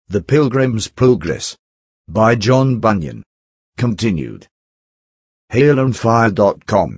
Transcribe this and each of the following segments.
The Pilgrim's Progress. By John Bunyan. Continued. HaleOnFire.com.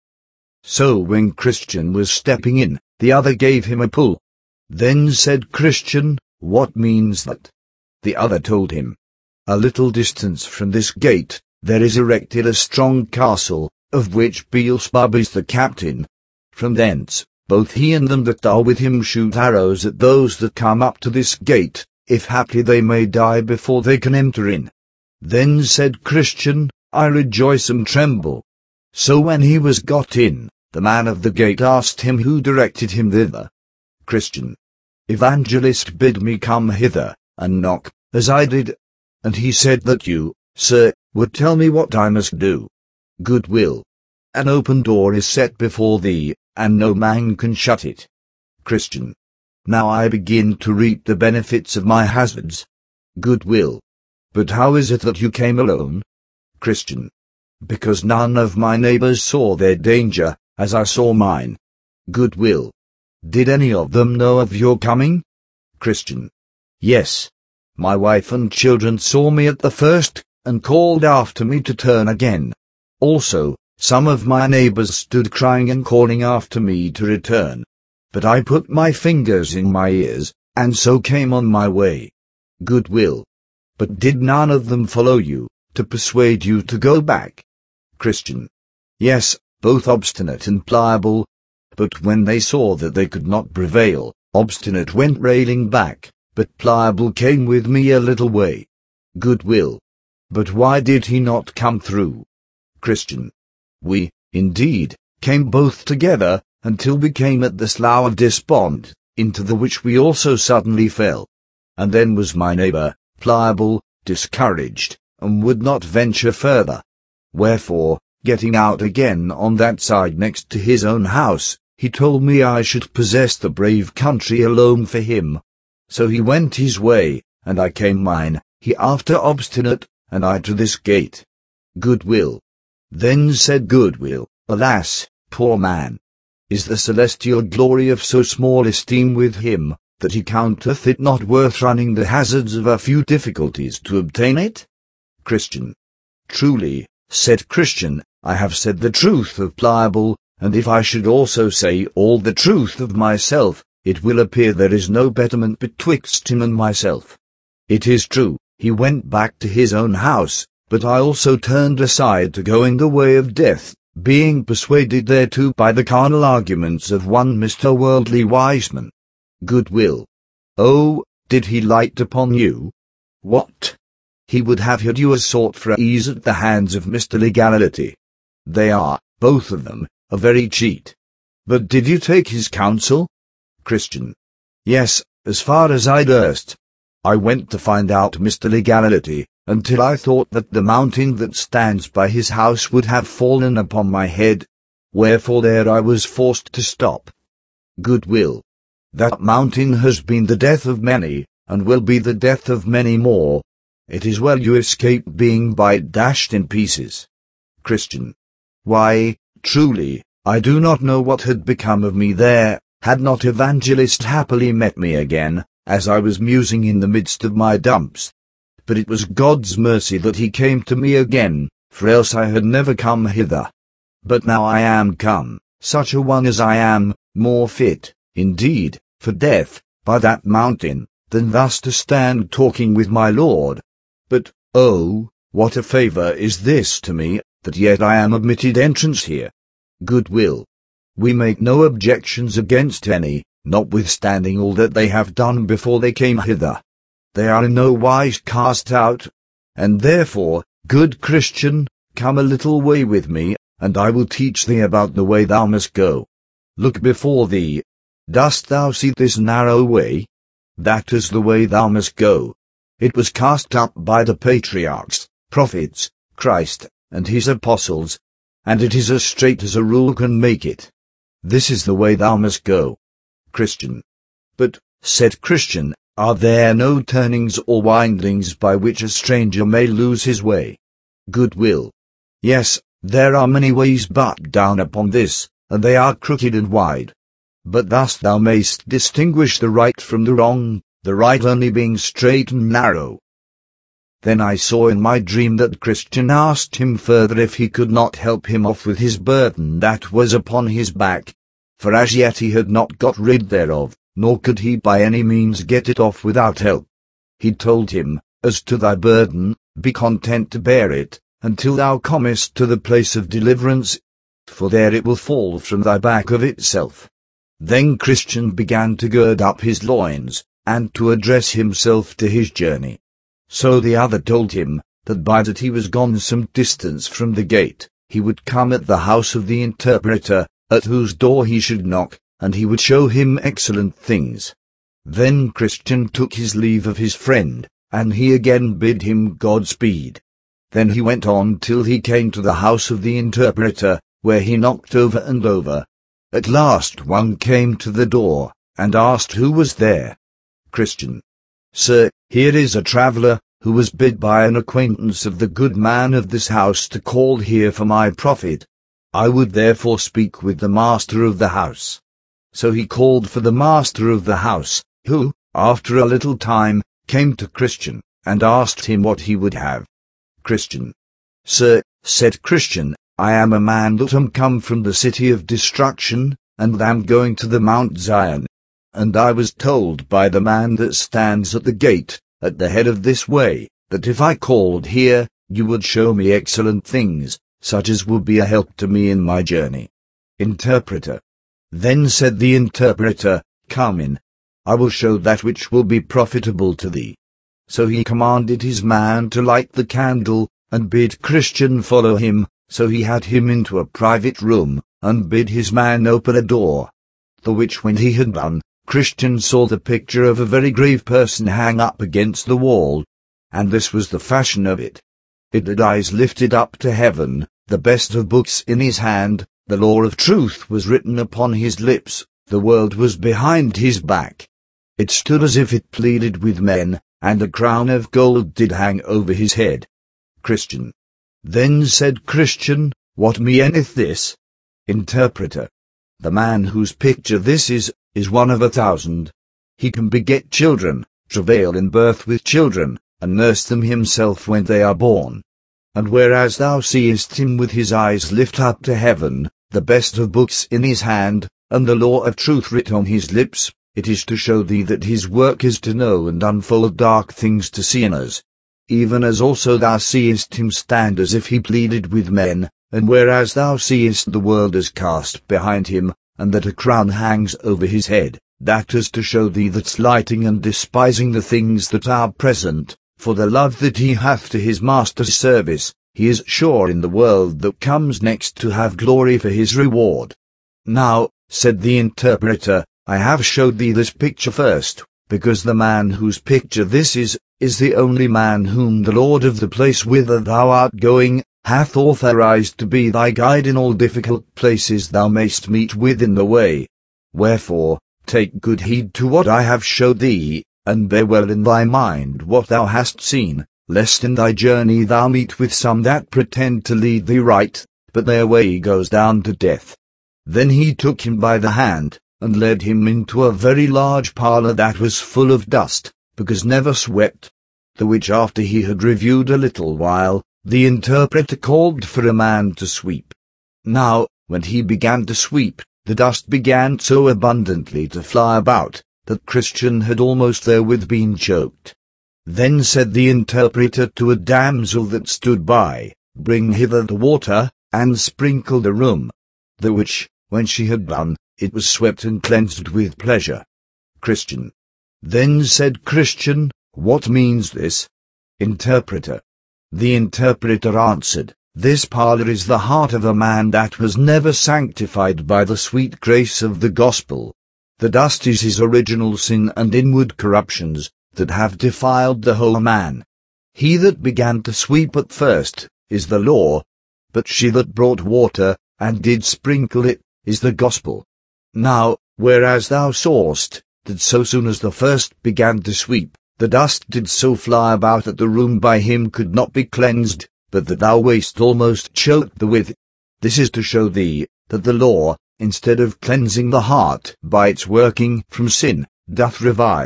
So when Christian was stepping in, the other gave him a pull. Then said Christian, "What means that?" The other told him, "A little distance from this gate, there is erected a strong castle, of which Beelzebub is the captain. From thence, both he and them that are with him shoot arrows at those that come up to this gate, if haply they may die before they can enter in." Then said Christian, "I rejoice and tremble." So when he was got in, the man of the gate asked him who directed him thither. Christian: "Evangelist bid me come hither, and knock, as I did. And he said that you, sir, would tell me what I must do." Good will. An open door is set before thee, and no man can shut it. Christian: "Now I begin to reap the benefits of my hazards." Good will. But how is it that you came alone? Christian: "Because none of my neighbors saw their danger, as I saw mine." Good will. Did any of them know of your coming? Christian: "Yes. My wife and children saw me at the first, and called after me to turn again. Also, some of my neighbors stood crying and calling after me to return. But I put my fingers in my ears, and so came on my way." Good will. But did none of them follow you, to persuade you to go back? Christian: "Yes, both Obstinate and Pliable. But when they saw that they could not prevail, Obstinate went railing back, but Pliable came with me a little way." Good will. But why did he not come through? Christian: "We, indeed, came both together, until we came at the slough of despond, into the which we also suddenly fell. And then was my neighbor, Pliable, discouraged, and would not venture further. Wherefore, getting out again on that side next to his own house, he told me I should possess the brave country alone for him. So he went his way, and I came mine, he after Obstinate, and I to this gate." Good will. Then said Good will, "Alas, poor man! Is the celestial glory of so small esteem with him, that he counteth it not worth running the hazards of a few difficulties to obtain it?" Christian: "Truly," said Christian, "I have said the truth of Pliable, and if I should also say all the truth of myself, it will appear there is no betterment betwixt him and myself. It is true, he went back to his own house, but I also turned aside to go in the way of death, being persuaded thereto by the carnal arguments of one Mr. Worldly Wiseman." Good will. "Oh, did he light upon you?" What? He would have had you as sought for ease at the hands of Mr. Legality. They are, both of them, a very cheat. But did you take his counsel? Christian: "Yes, as far as I durst. I went to find out Mr. Legality, until I thought that the mountain that stands by his house would have fallen upon my head. Wherefore there I was forced to stop." Good will. That mountain has been the death of many, and will be the death of many more. It is well you escaped being by it dashed in pieces. Christian: "Why, truly, I do not know what had become of me there, had not Evangelist happily met me again, as I was musing in the midst of my dumps. But it was God's mercy that he came to me again, for else I had never come hither. But now I am come, such a one as I am, more fit, indeed, for death, by that mountain, than thus to stand talking with my Lord. But, oh, what a favour is this to me, that yet I am admitted entrance here." Good will. We make no objections against any, notwithstanding all that they have done before they came hither. They are in no wise cast out. And therefore, good Christian, come a little way with me, and I will teach thee about the way thou must go. Look before thee. Dost thou see this narrow way? That is the way thou must go. It was cast up by the patriarchs, prophets, Christ, and his apostles, and it is as straight as a rule can make it. This is the way thou must go." Christian: "But," said Christian, "are there no turnings or windings by which a stranger may lose his way?" Good will. "Yes, there are many ways but down upon this, and they are crooked and wide. But thus thou mayst distinguish the right from the wrong, the right only being straight and narrow. Then I saw in my dream that Christian asked him further if he could not help him off with his burden that was upon his back, for as yet he had not got rid thereof, nor could he by any means get it off without help. He told him, As to thy burden, be content to bear it, until thou comest to the place of deliverance, for there it will fall from thy back of itself. Then Christian began to gird up his loins, and to address himself to his journey. So the other told him, that by that he was gone some distance from the gate, he would come at the house of the interpreter, at whose door he should knock, and he would show him excellent things. Then Christian took his leave of his friend, and he again bid him Godspeed. Then he went on till he came to the house of the interpreter, where he knocked over and over. At last one came to the door, and asked who was there. Christian: Sir, here is a traveller, who was bid by an acquaintance of the good man of this house to call here for my profit. I would therefore speak with the master of the house. So he called for the master of the house, who, after a little time, came to Christian, and asked him what he would have. Christian: Sir, said Christian, I am a man that am come from the city of destruction, and am going to the Mount Zion. And I was told by the man that stands at the gate, at the head of this way, that if I called here, you would show me excellent things, such as would be a help to me in my journey. Interpreter: Then said the interpreter, Come in. I will show that which will be profitable to thee. So he commanded his man to light the candle, and bid Christian follow him, so he had him into a private room, and bid his man open a door. The which when he had done, Christian saw the picture of a very grave person hang up against the wall. And this was the fashion of it. It had eyes lifted up to heaven, the best of books in his hand, the law of truth was written upon his lips, the world was behind his back. It stood as if it pleaded with men, and a crown of gold did hang over his head. Christian: Then said Christian, What meaneth this? Interpreter: The man whose picture this is one of 1,000. He can beget children, travail in birth with children, and nurse them himself when they are born. And whereas thou seest him with his eyes lift up to heaven, the best of books in his hand, and the law of truth writ on his lips, it is to show thee that his work is to know and unfold dark things to sinners. Even as also thou seest him stand as if he pleaded with men, and whereas thou seest the world as cast behind him, and that a crown hangs over his head, that is to show thee that slighting and despising the things that are present, for the love that he hath to his master's service, he is sure in the world that comes next to have glory for his reward. Now, said the interpreter, I have showed thee this picture first, because the man whose picture this is the only man whom the Lord of the place whither thou art going, hath authorized to be thy guide in all difficult places thou mayst meet with in the way. Wherefore, take good heed to what I have showed thee, and bear well in thy mind what thou hast seen, lest in thy journey thou meet with some that pretend to lead thee right, but their way goes down to death. Then he took him by the hand, and led him into a very large parlour that was full of dust, because never swept. The which after he had reviewed a little while, the interpreter called for a man to sweep. Now, when he began to sweep, the dust began so abundantly to fly about, that Christian had almost therewith been choked. Then said the interpreter to a damsel that stood by, Bring hither the water, and sprinkle the room. The which, when she had done, it was swept and cleansed with pleasure. Christian: Then said Christian, What means this? Interpreter: The interpreter answered, This parlour is the heart of a man that was never sanctified by the sweet grace of the gospel. The dust is his original sin and inward corruptions, that have defiled the whole man. He that began to sweep at first, is the law, but she that brought water, and did sprinkle it, is the gospel. Now, whereas thou sawest, that so soon as the first began to sweep, the dust did so fly about that the room by him could not be cleansed, but that thou wast almost choked therewith. This is to show thee, that the law, instead of cleansing the heart by its working from sin, doth revive,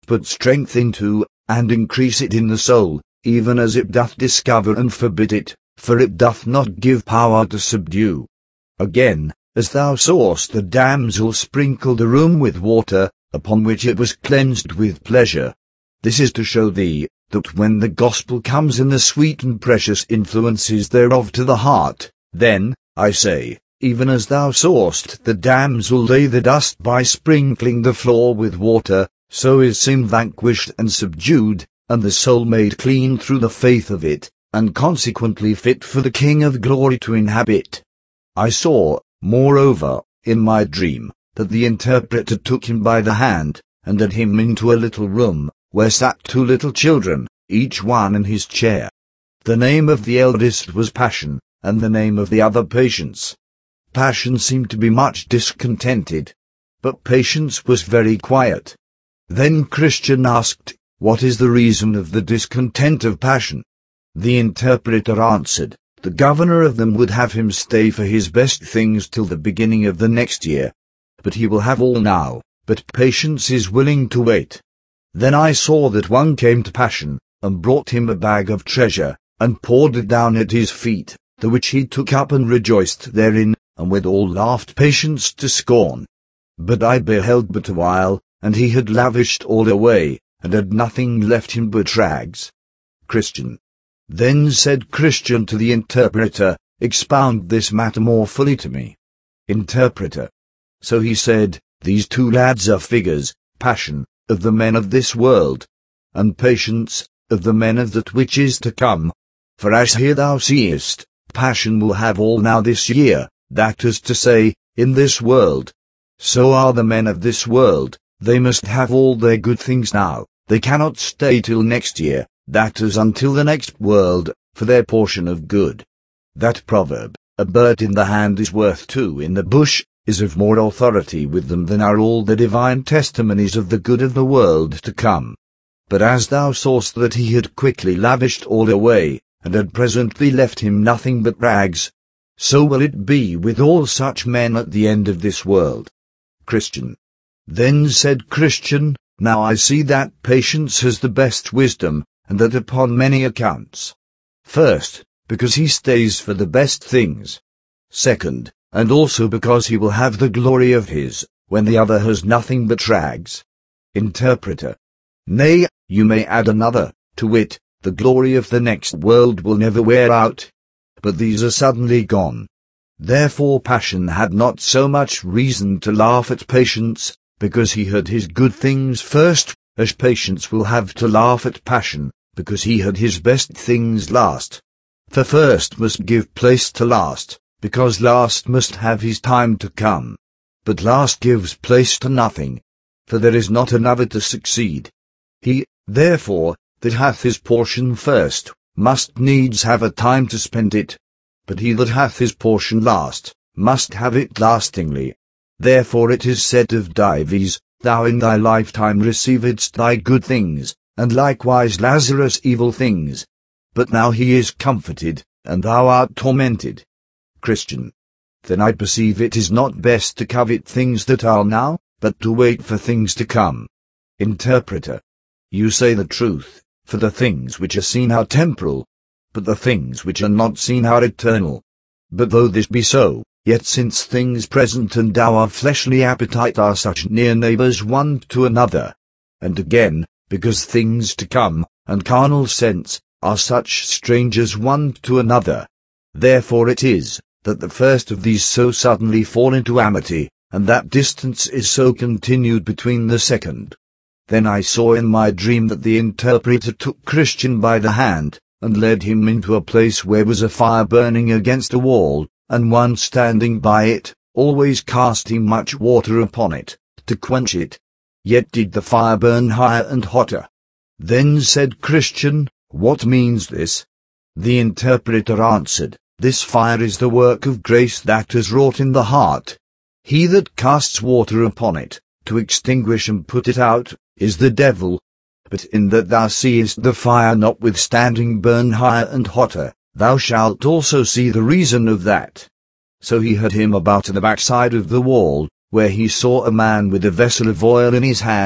put strength into, and increase it in the soul, even as it doth discover and forbid it, for it doth not give power to subdue. Again, as thou sawest the damsel sprinkle the room with water, upon which it was cleansed with pleasure. This is to show thee, that when the gospel comes in the sweet and precious influences thereof to the heart, then, I say, even as thou sawest the damsel lay the dust by sprinkling the floor with water, so is sin vanquished and subdued, and the soul made clean through the faith of it, and consequently fit for the King of glory to inhabit. I saw, moreover, in my dream, that the interpreter took him by the hand, and led him into a little room, where sat 2 little children, each one in his chair. The name of the eldest was Passion, and the name of the other Patience. Passion seemed to be much discontented, but Patience was very quiet. Then Christian asked, "What is the reason of the discontent of Passion?" The interpreter answered, "The governor of them would have him stay for his best things till the beginning of the next year. But he will have all now, but Patience is willing to wait." Then I saw that one came to Passion, and brought him a bag of treasure, and poured it down at his feet, the which he took up and rejoiced therein, and withal laughed Patience to scorn. But I beheld but a while, and he had lavished all away, and had nothing left him but rags. Christian. Then said Christian to the interpreter, "Expound this matter more fully to me." Interpreter. So he said, "These 2 lads are figures, Passion, of the men of this world, and Patience, of the men of that which is to come. For as here thou seest, Passion will have all now this year, that is to say, in this world. So are the men of this world, they must have all their good things now, they cannot stay till next year, that is until the next world, for their portion of good. That proverb, "A bird in the hand is worth 2 in the bush," is of more authority with them than are all the divine testimonies of the good of the world to come. But as thou sawest that he had quickly lavished all away, and had presently left him nothing but rags, so will it be with all such men at the end of this world. Christian. Then said Christian, "Now I see that Patience has the best wisdom, and that upon many accounts. First, because he stays for the best things. Second, and also because he will have the glory of his, when the other has nothing but rags." Interpreter. Nay, you may add another, to wit, the glory of the next world will never wear out. But these are suddenly gone. Therefore Passion had not so much reason to laugh at Patience, because he had his good things first, as Patience will have to laugh at Passion, because he had his best things last. For first must give place to last, because last must have his time to come. But last gives place to nothing, for there is not another to succeed. He, therefore, that hath his portion first, must needs have a time to spend it. But he that hath his portion last, must have it lastingly. Therefore it is said of Dives, "Thou in thy lifetime receivedst thy good things, and likewise Lazarus evil things. But now he is comforted, and thou art tormented." Christian. Then I perceive it is not best to covet things that are now, but to wait for things to come. Interpreter. You say the truth, for the things which are seen are temporal, but the things which are not seen are eternal. But though this be so, yet since things present and our fleshly appetite are such near neighbours one to another, and again, because things to come, and carnal sense, are such strangers one to another, therefore it is, that the first of these so suddenly fall into amity, and that distance is so continued between the second. Then I saw in my dream that the interpreter took Christian by the hand, and led him into a place where was a fire burning against a wall, and one standing by it, always casting much water upon it, to quench it. Yet did the fire burn higher and hotter. Then said Christian, "What means this?" The interpreter answered, "This fire is the work of grace that is wrought in the heart. He that casts water upon it, to extinguish and put it out, is the devil. But in that thou seest the fire notwithstanding burn higher and hotter, thou shalt also see the reason of that." So he had him about the backside of the wall, where he saw a man with a vessel of oil in his hand,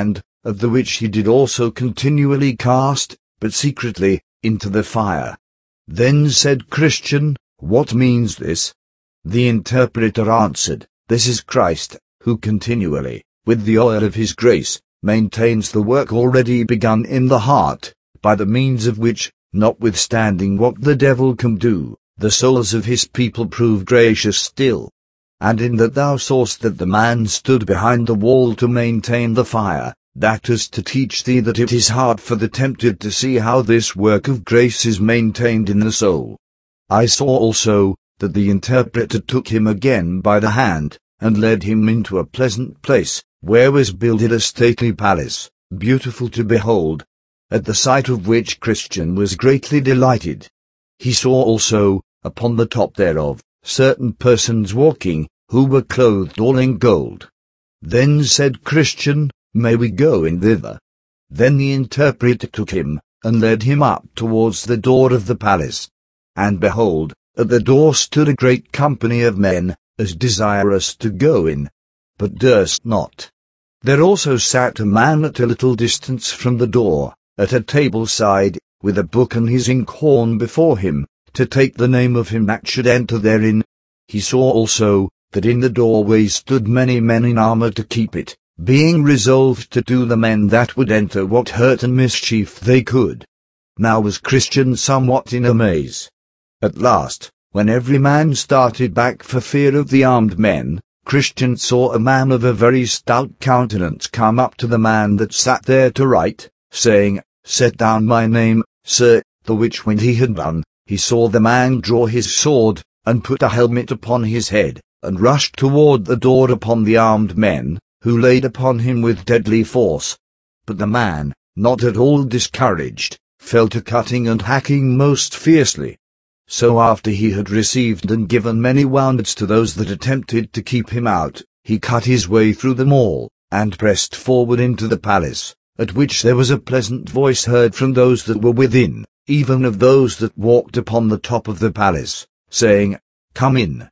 of the which he did also continually cast, but secretly, into the fire. Then said Christian, What means this? The interpreter answered, This is Christ, who continually, with the oil of his grace, maintains the work already begun in the heart, by the means of which, notwithstanding what the devil can do, the souls of his people prove gracious still. And in that thou sawest that the man stood behind the wall to maintain the fire, that is to teach thee that it is hard for the tempted to see how this work of grace is maintained in the soul. I saw also that the interpreter took him again by the hand, and led him into a pleasant place, where was builded a stately palace, beautiful to behold, at the sight of which Christian was greatly delighted. He saw also, upon the top thereof, certain persons walking, who were clothed all in gold. Then said Christian, May we go in thither? Then the interpreter took him, and led him up towards the door of the palace. And behold, at the door stood a great company of men, as desirous to go in, but durst not. There also sat a man at a little distance from the door, at a table side, with a book and his inkhorn before him, to take the name of him that should enter therein. He saw also, that in the doorway stood many men in armour to keep it, being resolved to do the men that would enter what hurt and mischief they could. Now was Christian somewhat in amaze. At last, when every man started back for fear of the armed men, Christian saw a man of a very stout countenance come up to the man that sat there to write, saying, Set down my name, sir, the which when he had done, he saw the man draw his sword, and put a helmet upon his head, and rushed toward the door upon the armed men, who laid upon him with deadly force. But the man, not at all discouraged, fell to cutting and hacking most fiercely. So after he had received and given many wounds to those that attempted to keep him out, he cut his way through them all, and pressed forward into the palace, at which there was a pleasant voice heard from those that were within, even of those that walked upon the top of the palace, saying, Come in,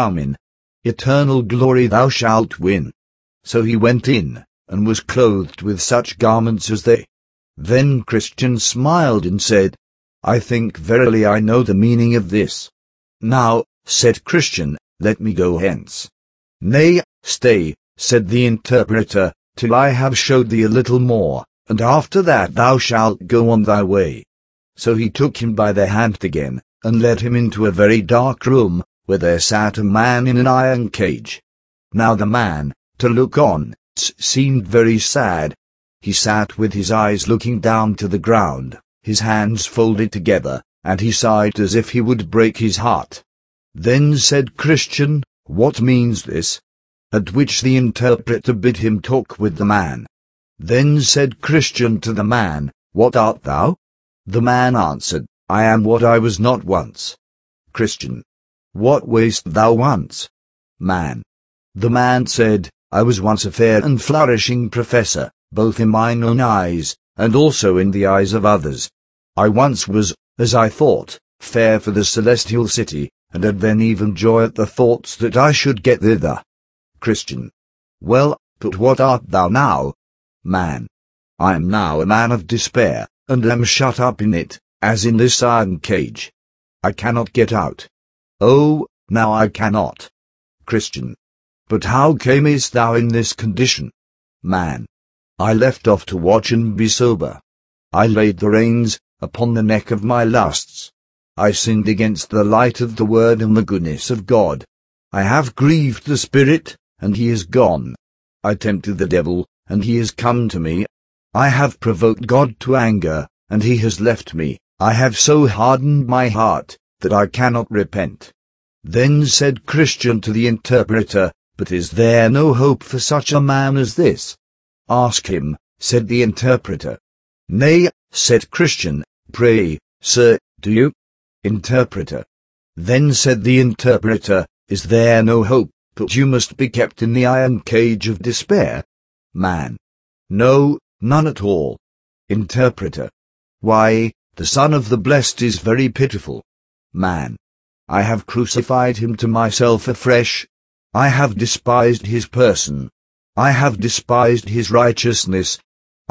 eternal glory thou shalt win. So he went in, and was clothed with such garments as they. Then Christian smiled and said, I think verily I know the meaning of this. Now, said Christian, let me go hence. Nay, stay, said the interpreter, till I have showed thee a little more, and after that thou shalt go on thy way. So he took him by the hand again, and led him into a very dark room, where there sat a man in an iron cage. Now the man, to look on, seemed very sad. He sat with his eyes looking down to the ground, his hands folded together, and he sighed as if he would break his heart. Then said Christian, What means this? At which the interpreter bid him talk with the man. Then said Christian to the man, What art thou? The man answered, I am what I was not once. Christian. What wast thou once? Man. The man said, I was once a fair and flourishing professor, both in mine own eyes, and also in the eyes of others. I once was, as I thought, fair for the celestial city, and had then even joy at the thoughts that I should get thither. Christian. Well, but what art thou now? Man. I am now a man of despair, and am shut up in it, as in this iron cage. I cannot get out. Oh, now I cannot. Christian. But how camest thou in this condition? Man. I left off to watch and be sober. I laid the reins upon the neck of my lusts. I sinned against the light of the word and the goodness of God. I have grieved the Spirit, and he is gone. I tempted the devil, and he is come to me. I have provoked God to anger, and he has left me. I have so hardened my heart, that I cannot repent. Then said Christian to the interpreter, But is there no hope for such a man as this? Ask him, said the interpreter. Nay, said Christian, pray, sir, do you? Interpreter. Then said the interpreter, Is there no hope, but you must be kept in the iron cage of despair? Man. No, none at all. Interpreter. Why, the Son of the Blessed is very pitiful. Man. I have crucified him to myself afresh. I have despised his person. I have despised his righteousness.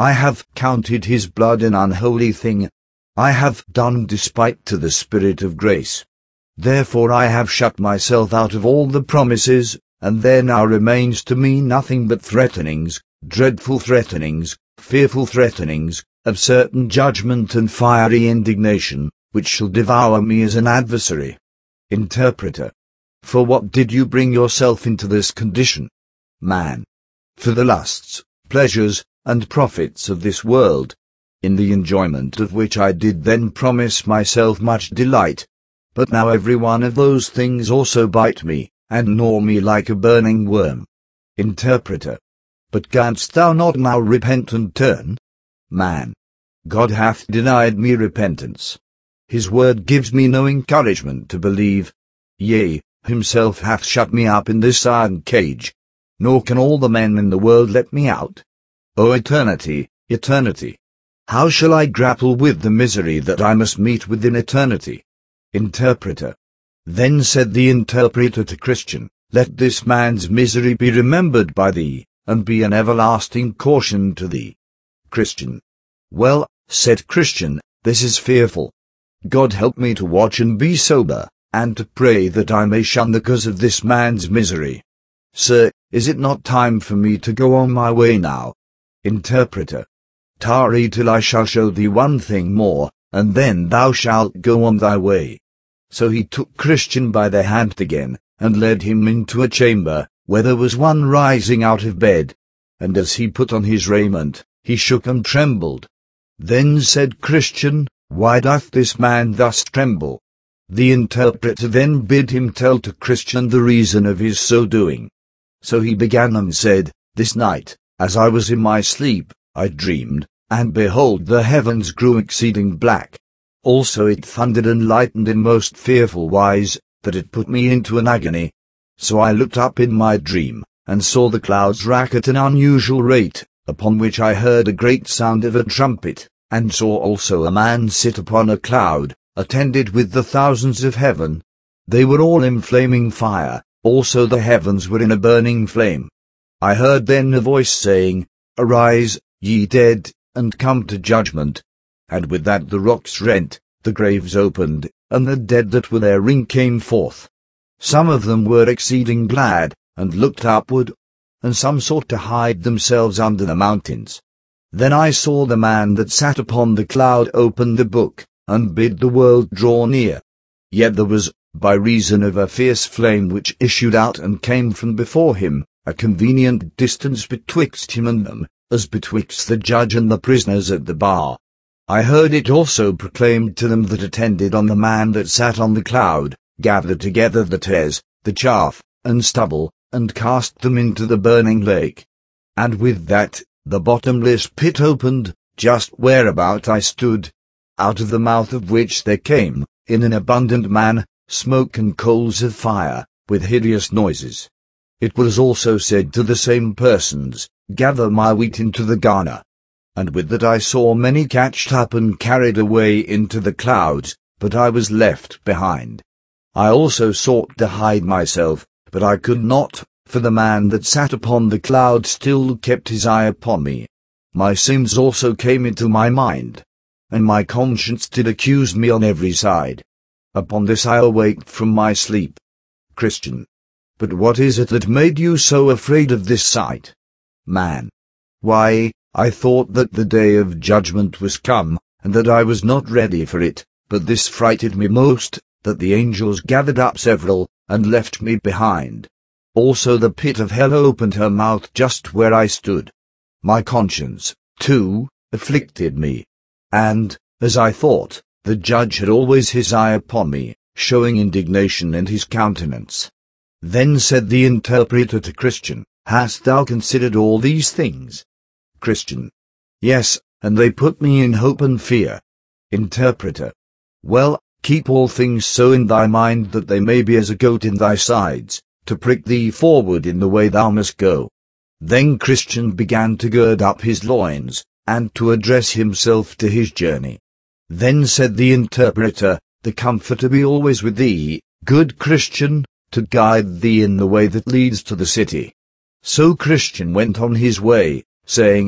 I have counted his blood an unholy thing. I have done despite to the Spirit of grace. Therefore I have shut myself out of all the promises, and there now remains to me nothing but threatenings, dreadful threatenings, fearful threatenings, of certain judgment and fiery indignation, which shall devour me as an adversary. Interpreter. For what did you bring yourself into this condition? Man. For the lusts, pleasures, and profits of this world, in the enjoyment of which I did then promise myself much delight. But now every one of those things also bite me, and gnaw me like a burning worm. Interpreter. But canst thou not now repent and turn? Man. God hath denied me repentance. His word gives me no encouragement to believe. Yea, himself hath shut me up in this iron cage. Nor can all the men in the world let me out. O eternity, eternity! How shall I grapple with the misery that I must meet with in eternity? Interpreter. Then said the interpreter to Christian, Let this man's misery be remembered by thee, and be an everlasting caution to thee. Christian. Well, said Christian, this is fearful. God help me to watch and be sober, and to pray that I may shun the cause of this man's misery. Sir, is it not time for me to go on my way now? Interpreter. Tarry till I shall show thee one thing more, and then thou shalt go on thy way. So he took Christian by the hand again, and led him into a chamber, where there was one rising out of bed. And as he put on his raiment, he shook and trembled. Then said Christian, Why doth this man thus tremble? The interpreter then bid him tell to Christian the reason of his so doing. So he began and said, This night, as I was in my sleep, I dreamed, and behold the heavens grew exceeding black. Also it thundered and lightened in most fearful wise, that it put me into an agony. So I looked up in my dream, and saw the clouds rack at an unusual rate, upon which I heard a great sound of a trumpet, and saw also a man sit upon a cloud, attended with the thousands of heaven. They were all in flaming fire, also the heavens were in a burning flame. I heard then a voice saying, Arise, ye dead, and come to judgment. And with that the rocks rent, the graves opened, and the dead that were therein came forth. Some of them were exceeding glad, and looked upward, and some sought to hide themselves under the mountains. Then I saw the man that sat upon the cloud open the book, and bid the world draw near. Yet there was, by reason of a fierce flame which issued out and came from before him, a convenient distance betwixt him and them, as betwixt the judge and the prisoners at the bar. I heard it also proclaimed to them that attended on the man that sat on the cloud, Gather together the tares, the chaff, and stubble, and cast them into the burning lake. And with that, the bottomless pit opened, just whereabout I stood, out of the mouth of which there came, in an abundant manner, smoke and coals of fire, with hideous noises. It was also said to the same persons, Gather my wheat into the garner. And with that I saw many catched up and carried away into the clouds, but I was left behind. I also sought to hide myself, but I could not, for the man that sat upon the cloud still kept his eye upon me. My sins also came into my mind, and my conscience did accuse me on every side. Upon this I awaked from my sleep. Christian. But what is it that made you so afraid of this sight? Man. Why, I thought that the day of judgment was come, and that I was not ready for it, but this frighted me most, that the angels gathered up several, and left me behind. Also the pit of hell opened her mouth just where I stood. My conscience, too, afflicted me. And, as I thought, the judge had always his eye upon me, showing indignation in his countenance. Then said the interpreter to Christian, Hast thou considered all these things? Christian. Yes, and they put me in hope and fear. Interpreter. Well, keep all things so in thy mind that they may be as a goat in thy sides, to prick thee forward in the way thou must go. Then Christian began to gird up his loins, and to address himself to his journey. Then said the interpreter, The Comforter be always with thee, good Christian, to guide thee in the way that leads to the city. So Christian went on his way, saying,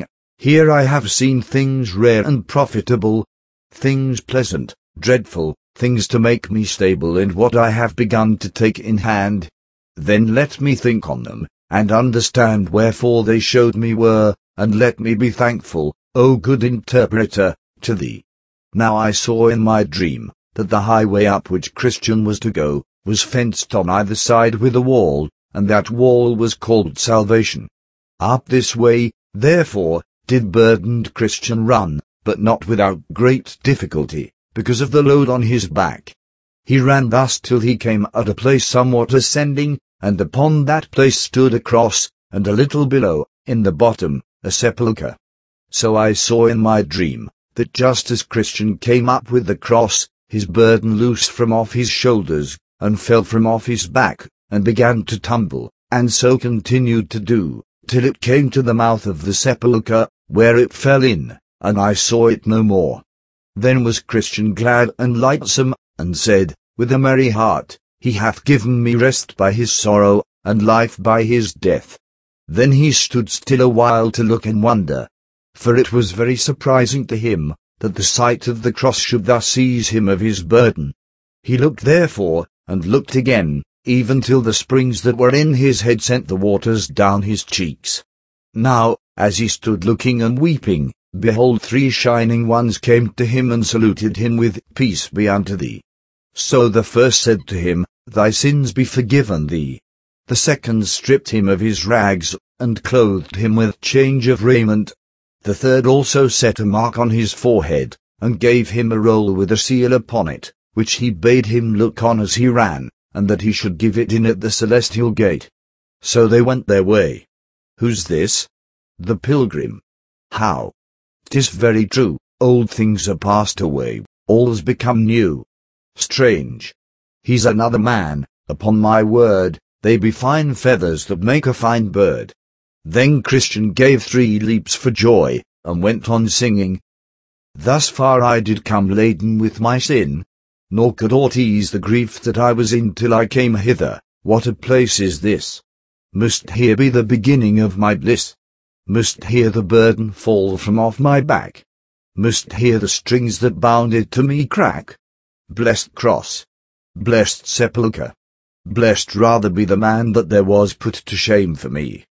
Here I have seen things rare and profitable, things pleasant, dreadful, things to make me stable in what I have begun to take in hand. Then let me think on them, and understand wherefore they showed me were, and let me be thankful, O good interpreter, to thee. Now I saw in my dream, that the highway up which Christian was to go, was fenced on either side with a wall, and that wall was called salvation. Up this way, therefore, did burdened Christian run, but not without great difficulty, because of the load on his back. He ran thus till he came at a place somewhat ascending, and upon that place stood a cross, and a little below, in the bottom, a sepulchre. So I saw in my dream, that just as Christian came up with the cross, his burden loosed from off his shoulders, and fell from off his back, and began to tumble, and so continued to do, till it came to the mouth of the sepulchre, where it fell in, and I saw it no more. Then was Christian glad and lightsome, and said, with a merry heart, He hath given me rest by his sorrow, and life by his death. Then he stood still a while to look and wonder, for it was very surprising to him, that the sight of the cross should thus ease him of his burden. He looked therefore, and looked again, even till the springs that were in his head sent the waters down his cheeks. Now, as he stood looking and weeping, behold, 3 shining ones came to him and saluted him with, Peace be unto thee. So the first said to him, Thy sins be forgiven thee. The second stripped him of his rags, and clothed him with change of raiment. The third also set a mark on his forehead, and gave him a roll with a seal upon it, which he bade him look on as he ran, and that he should give it in at the celestial gate. So they went their way. Who's this? The pilgrim. How? 'Tis very true, old things are passed away, all's become new. Strange. He's another man, upon my word, they be fine feathers that make a fine bird. Then Christian gave 3 leaps for joy, and went on singing. Thus far I did come laden with my sin, nor could aught ease the grief that I was in till I came hither. What a place is this! Must here be the beginning of my bliss? Must here the burden fall from off my back? Must here the strings that bound it to me crack? Blessed cross! Blessed sepulchre! Blessed rather be the man that there was put to shame for me.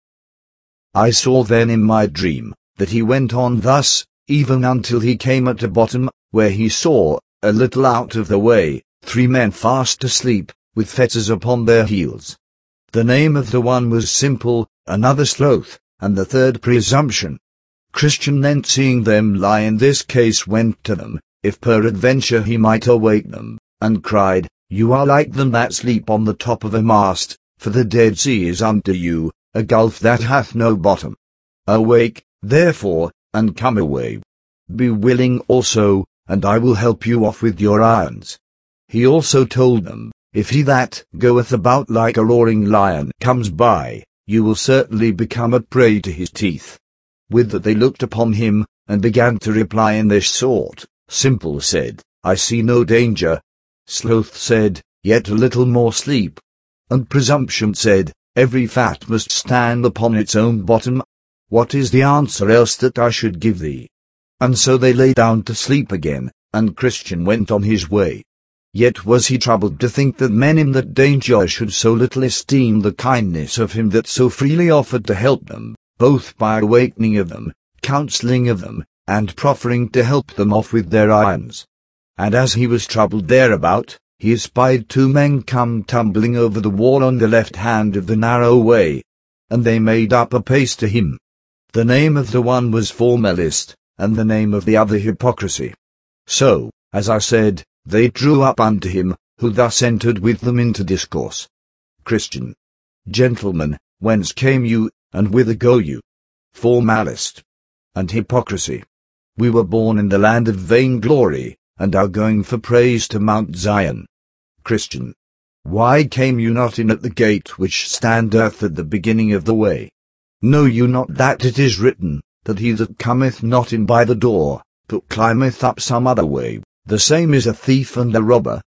I saw then in my dream, that he went on thus, even until he came at a bottom, where he saw, a little out of the way, 3 men fast asleep, with fetters upon their heels. The name of the one was Simple, another Sloth, and the third Presumption. Christian then seeing them lie in this case went to them, if peradventure he might awake them, and cried, You are like them that sleep on the top of a mast, for the Dead Sea is unto you, a gulf that hath no bottom. Awake, therefore, and come away. Be willing also, and I will help you off with your irons. He also told them, If he that goeth about like a roaring lion comes by, you will certainly become a prey to his teeth. With that they looked upon him, and began to reply in this sort. Simple said, I see no danger. Sloth said, Yet a little more sleep. And Presumption said, Every fat must stand upon its own bottom. What is the answer else that I should give thee? And so they lay down to sleep again, and Christian went on his way. Yet was he troubled to think that men in that danger should so little esteem the kindness of him that so freely offered to help them, both by awakening of them, counselling of them, and proffering to help them off with their irons. And as he was troubled thereabout, he espied 2 men come tumbling over the wall on the left hand of the narrow way, and they made up a pace to him. The name of the one was Formalist, and the name of the other Hypocrisy. So, as I said, they drew up unto him, who thus entered with them into discourse. Christian. Gentlemen, whence came you, and whither go you? Formalist. And Hypocrisy. We were born in the land of vainglory, and are going for praise to Mount Zion. Christian. Why came you not in at the gate which standeth at the beginning of the way? Know you not that it is written, that he that cometh not in by the door, but climbeth up some other way, the same is a thief and a robber?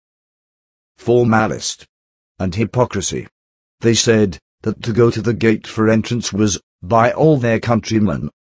Formalist. And Hypocrisy. They said, that to go to the gate for entrance was, by all their countrymen,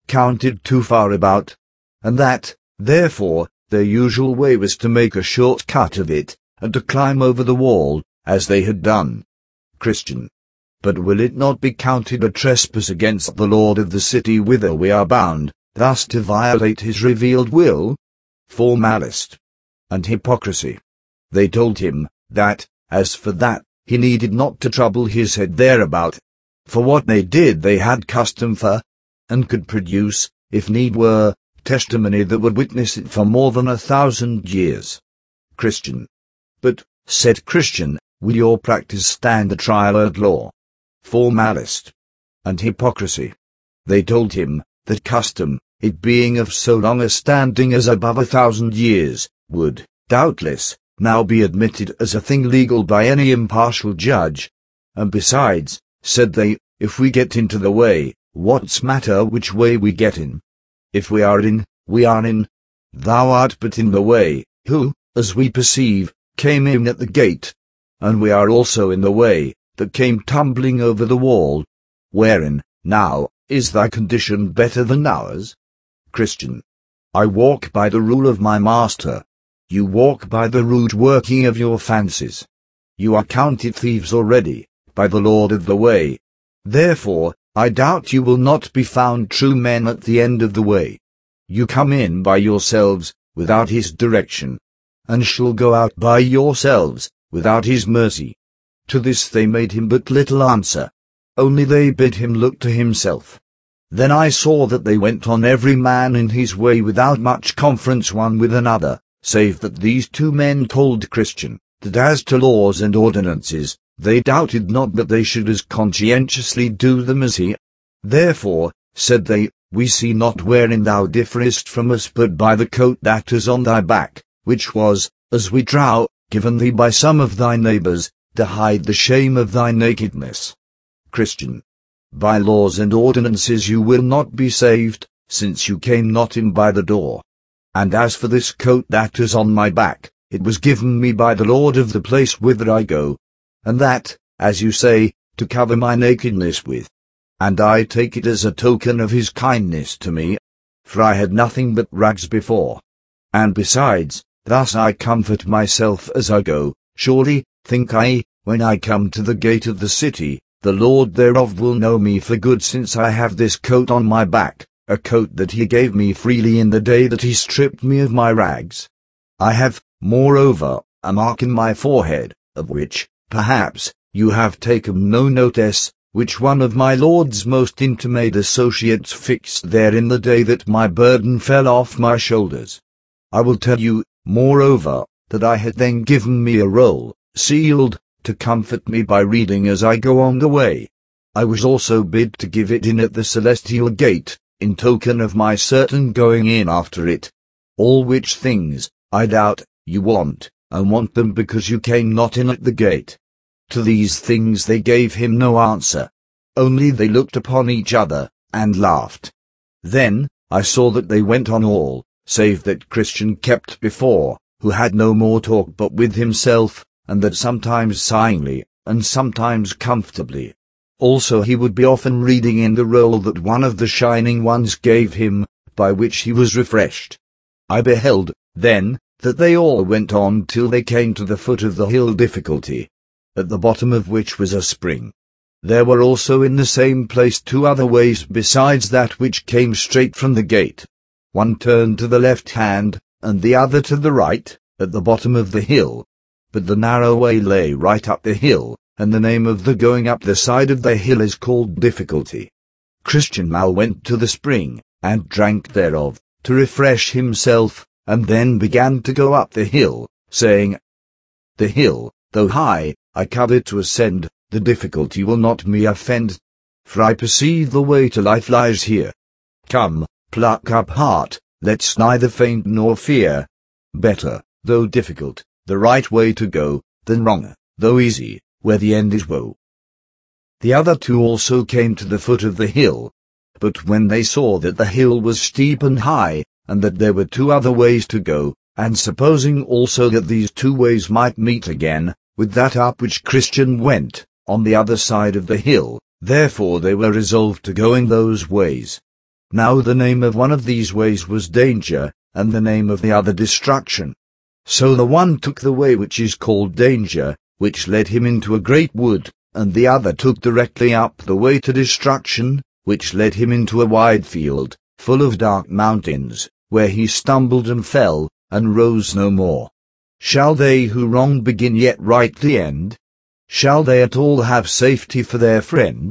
counted too far about, and that, therefore, their usual way was to make a short cut of it, and to climb over the wall, as they had done. Christian. But will it not be counted a trespass against the Lord of the city whither we are bound, thus to violate his revealed will? Formalist. And hypocrisy. They told him, that, as for that, he needed not to trouble his head thereabout. For what they did they had custom for, and could produce, if need were, testimony that would witness it for more than 1,000 years. Christian. But, said Christian, will your practice stand the trial at law? Formalist. And hypocrisy. They told him, that custom, it being of so long a standing as above 1,000 years, would, doubtless, now be admitted as a thing legal by any impartial judge. And besides, said they, if we get into the way, what's matter which way we get in? If we are in, we are in. Thou art but in the way, who, as we perceive, came in at the gate. And we are also in the way, that came tumbling over the wall. Wherein, now, is thy condition better than ours? Christian. I walk by the rule of my master. You walk by the rude working of your fancies. You are counted thieves already, by the Lord of the way. Therefore, I doubt you will not be found true men at the end of the way. You come in by yourselves, without his direction, and shall go out by yourselves, without his mercy. To this they made him but little answer, only they bid him look to himself. Then I saw that they went on every man in his way without much conference one with another, save that these two men told Christian, that as to laws and ordinances, they doubted not that they should as conscientiously do them as he. Therefore, said they, we see not wherein thou differest from us but by the coat that is on thy back, which was, as we trow, given thee by some of thy neighbours, to hide the shame of thy nakedness. Christian. By laws and ordinances you will not be saved, since you came not in by the door. And as for this coat that is on my back, it was given me by the Lord of the place whither I go, and that, as you say, to cover my nakedness with. And I take it as a token of his kindness to me, for I had nothing but rags before. And besides, thus I comfort myself as I go. Surely, think I, when I come to the gate of the city, the Lord thereof will know me for good, since I have this coat on my back, a coat that he gave me freely in the day that he stripped me of my rags. I have, moreover, a mark in my forehead, of which, perhaps, you have taken no notice, which one of my Lord's most intimate associates fixed there in the day that my burden fell off my shoulders. I will tell you, moreover, that I had then given me a roll, sealed, to comfort me by reading as I go on the way. I was also bid to give it in at the celestial gate, in token of my certain going in after it. All which things, I doubt, you want, and want them because you came not in at the gate. To these things they gave him no answer. Only they looked upon each other, and laughed. Then, I saw that they went on all, save that Christian kept before, who had no more talk but with himself, and that sometimes sighingly, and sometimes comfortably. Also he would be often reading in the roll that one of the shining ones gave him, by which he was refreshed. I beheld, then, that they all went on till they came to the foot of the hill Difficulty, at the bottom of which was a spring. There were also in the same place two other ways besides that which came straight from the gate. One turned to the left hand, and the other to the right, at the bottom of the hill. But the narrow way lay right up the hill, and the name of the going up the side of the hill is called Difficulty. Christian now went to the spring, and drank thereof, to refresh himself, and then began to go up the hill, saying, The hill, though high, I covet to ascend, the difficulty will not me offend, for I perceive the way to life lies here. Come, pluck up heart, let's neither faint nor fear. Better, though difficult, the right way to go, than wrong, though easy, where the end is woe. The other two also came to the foot of the hill, but when they saw that the hill was steep and high, and that there were two other ways to go, and supposing also that these two ways might meet again, with that up which Christian went, on the other side of the hill, therefore they were resolved to go in those ways. Now the name of one of these ways was Danger, and the name of the other Destruction. So the one took the way which is called Danger, which led him into a great wood, and the other took directly up the way to Destruction, which led him into a wide field, full of dark mountains, where he stumbled and fell, and rose no more. Shall they who wrong begin yet rightly end? Shall they at all have safety for their friend?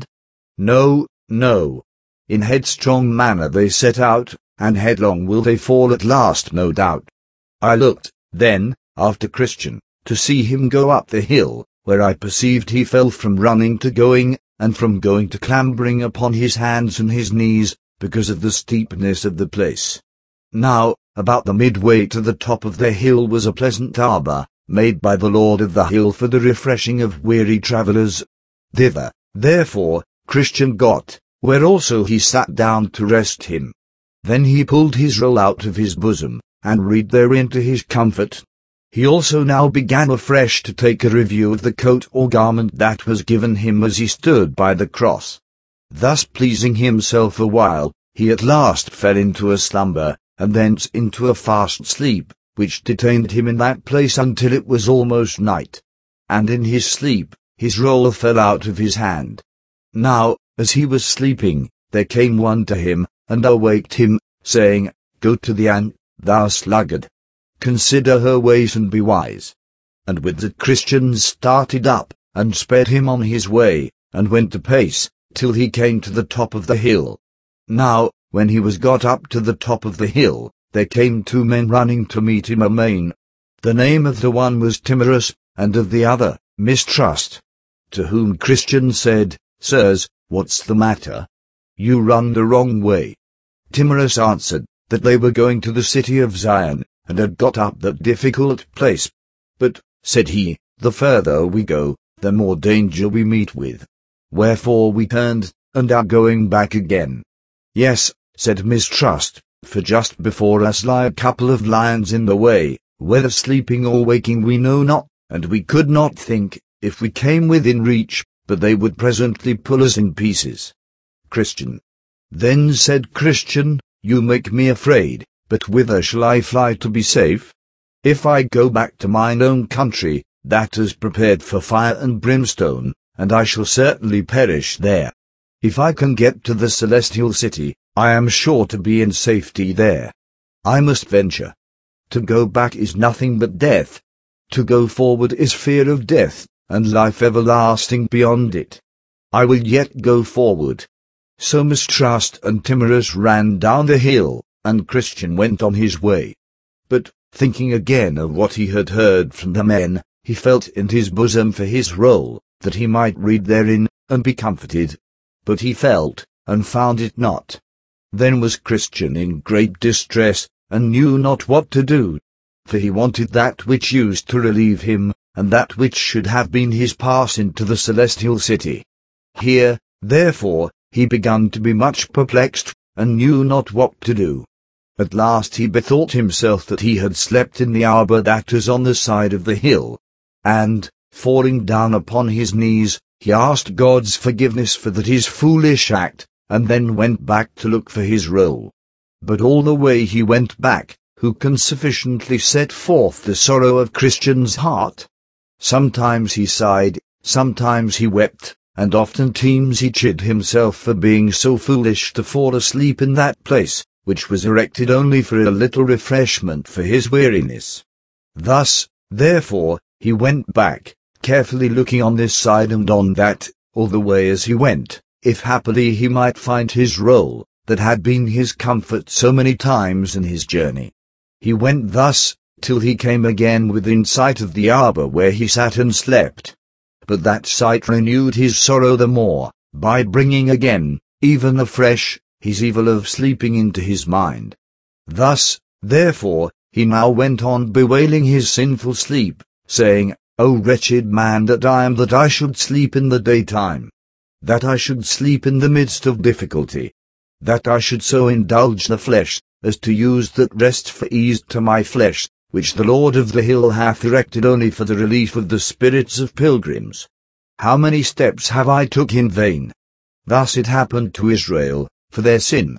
No, no. In headstrong manner they set out, and headlong will they fall at last, no doubt. I looked, then, after Christian, to see him go up the hill, where I perceived he fell from running to going, and from going to clambering upon his hands and his knees, because of the steepness of the place. Now, about the midway to the top of the hill was a pleasant arbour, made by the Lord of the hill for the refreshing of weary travellers. Thither, therefore, Christian got, where also he sat down to rest him. Then he pulled his roll out of his bosom, and read therein to his comfort. He also now began afresh to take a review of the coat or garment that was given him as he stood by the cross. Thus pleasing himself a while, he at last fell into a slumber, and thence into a fast sleep, which detained him in that place until it was almost night. And in his sleep, his roll fell out of his hand. Now, as he was sleeping, there came one to him, and awaked him, saying, Go to the ant, thou sluggard. Consider her ways and be wise. And with that Christian started up, and sped him on his way, and went apace, till he came to the top of the hill. Now, when he was got up to the top of the hill, there came two men running to meet him amain. The name of the one was Timorous, and of the other, Mistrust. To whom Christian said, Sirs, what's the matter? You run the wrong way. Timorous answered, that they were going to the city of Zion, and had got up that difficult place. But, said he, the further we go, the more danger we meet with. Wherefore we turned, and are going back again. Yes, said Mistrust, for just before us lie a couple of lions in the way, whether sleeping or waking we know not, and we could not think, if we came within reach, but they would presently pull us in pieces. Christian. Then said Christian, You make me afraid, but whither shall I fly to be safe? If I go back to mine own country, that is prepared for fire and brimstone, and I shall certainly perish there. If I can get to the celestial city, I am sure to be in safety there. I must venture. To go back is nothing but death. To go forward is fear of death, and life everlasting beyond it. I will yet go forward. So Mistrust and Timorous ran down the hill, and Christian went on his way. But, thinking again of what he had heard from the men, he felt in his bosom for his roll, that he might read therein, and be comforted. But he felt, and found it not. Then was Christian in great distress, and knew not what to do. For he wanted that which used to relieve him, and that which should have been his pass into the celestial city. Here, therefore, he began to be much perplexed, and knew not what to do. At last he bethought himself that he had slept in the arbour that was on the side of the hill. And, falling down upon his knees, he asked God's forgiveness for that his foolish act, and then went back to look for his roll. But all the way he went back, who can sufficiently set forth the sorrow of Christian's heart? Sometimes he sighed, sometimes he wept, and oftentimes he chid himself for being so foolish to fall asleep in that place, which was erected only for a little refreshment for his weariness. Thus, therefore, he went back, carefully looking on this side and on that, all the way as he went, if happily he might find his roll, that had been his comfort so many times in his journey. He went thus, till he came again within sight of the arbour where he sat and slept. But that sight renewed his sorrow the more, by bringing again, even afresh, his evil of sleeping into his mind. Thus, therefore, he now went on bewailing his sinful sleep, saying, O wretched man that I am, that I should sleep in the daytime, that I should sleep in the midst of difficulty, that I should so indulge the flesh, as to use that rest for ease to my flesh, which the Lord of the hill hath erected only for the relief of the spirits of pilgrims. How many steps have I took in vain? Thus it happened to Israel, for their sin.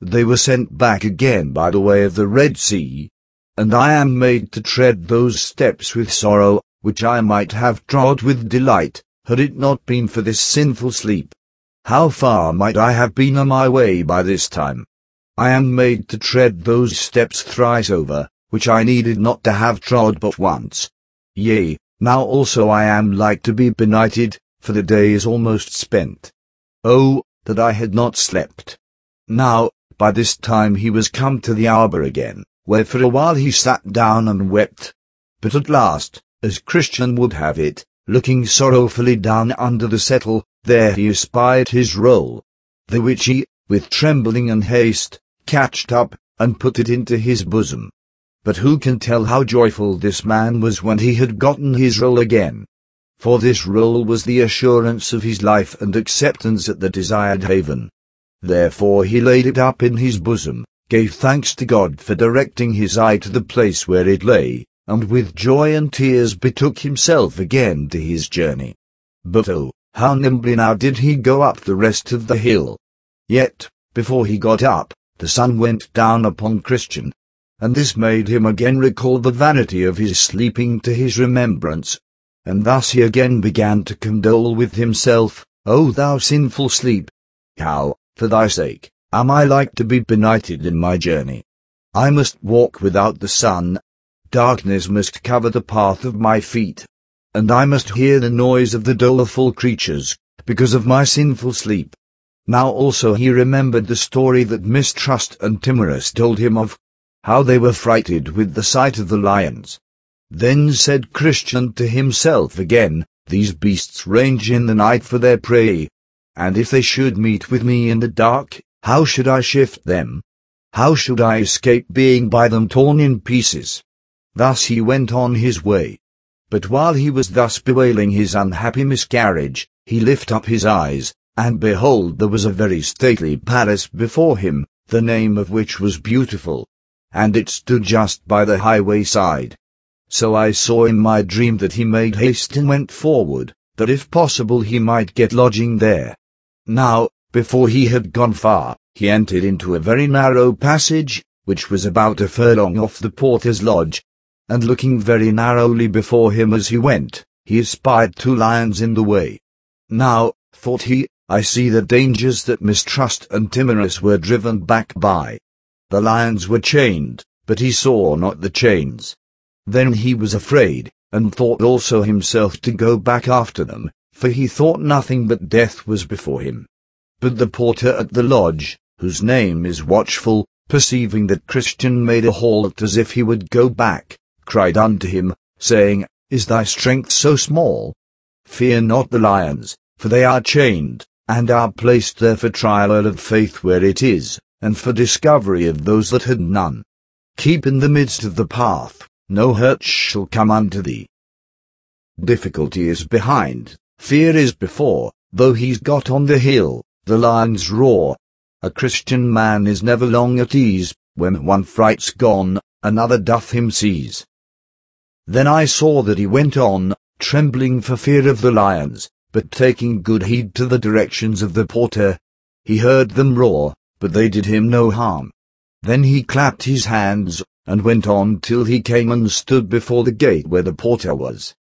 they were sent back again by the way of the Red Sea. And I am made to tread those steps with sorrow, which I might have trod with delight, had it not been for this sinful sleep. How far might I have been on my way by this time? I am made to tread those steps thrice over, which I needed not to have trod but once. Yea, now also I am like to be benighted, for the day is almost spent. Oh, that I had not slept. Now, by this time he was come to the arbour again, where for a while he sat down and wept. But at last, as Christian would have it, looking sorrowfully down under the settle, there he espied his roll, the which he, with trembling and haste, catched up, and put it into his bosom. But who can tell how joyful this man was when he had gotten his roll again? For this roll was the assurance of his life and acceptance at the desired haven. Therefore he laid it up in his bosom, gave thanks to God for directing his eye to the place where it lay, and with joy and tears betook himself again to his journey. But oh, how nimbly now did he go up the rest of the hill! Yet, before he got up, the sun went down upon Christian, and this made him again recall the vanity of his sleeping to his remembrance. And thus he again began to condole with himself, O thou sinful sleep! How, for thy sake, am I like to be benighted in my journey? I must walk without the sun, darkness must cover the path of my feet, and I must hear the noise of the doleful creatures, because of my sinful sleep. Now also he remembered the story that Mistrust and Timorous told him of, how they were frighted with the sight of the lions. Then said Christian to himself again, These beasts range in the night for their prey, and if they should meet with me in the dark, how should I shift them? How should I escape being by them torn in pieces? Thus he went on his way. But while he was thus bewailing his unhappy miscarriage, he lifted up his eyes, and behold, there was a very stately palace before him, the name of which was Beautiful, and it stood just by the highway side. So I saw in my dream that he made haste and went forward, that if possible he might get lodging there. Now, before he had gone far, he entered into a very narrow passage, which was about a furlong off the porter's lodge, and looking very narrowly before him as he went, he espied 2 lions in the way. Now, thought he, I see the dangers that Mistrust and Timorous were driven back by. The lions were chained, but he saw not the chains. Then he was afraid, and thought also himself to go back after them, for he thought nothing but death was before him. But the porter at the lodge, whose name is Watchful, perceiving that Christian made a halt as if he would go back, cried unto him, saying, Is thy strength so small? Fear not the lions, for they are chained, and are placed there for trial of faith where it is, and for discovery of those that had none. Keep in the midst of the path, no hurt shall come unto thee. Difficulty is behind, fear is before, though he's got on the hill, the lions roar. A Christian man is never long at ease, when one fright's gone, another doth him seize. Then I saw that he went on, trembling for fear of the lions, but taking good heed to the directions of the porter. He heard them roar, but they did him no harm. Then he clapped his hands, and went on till he came and stood before the gate where the porter was.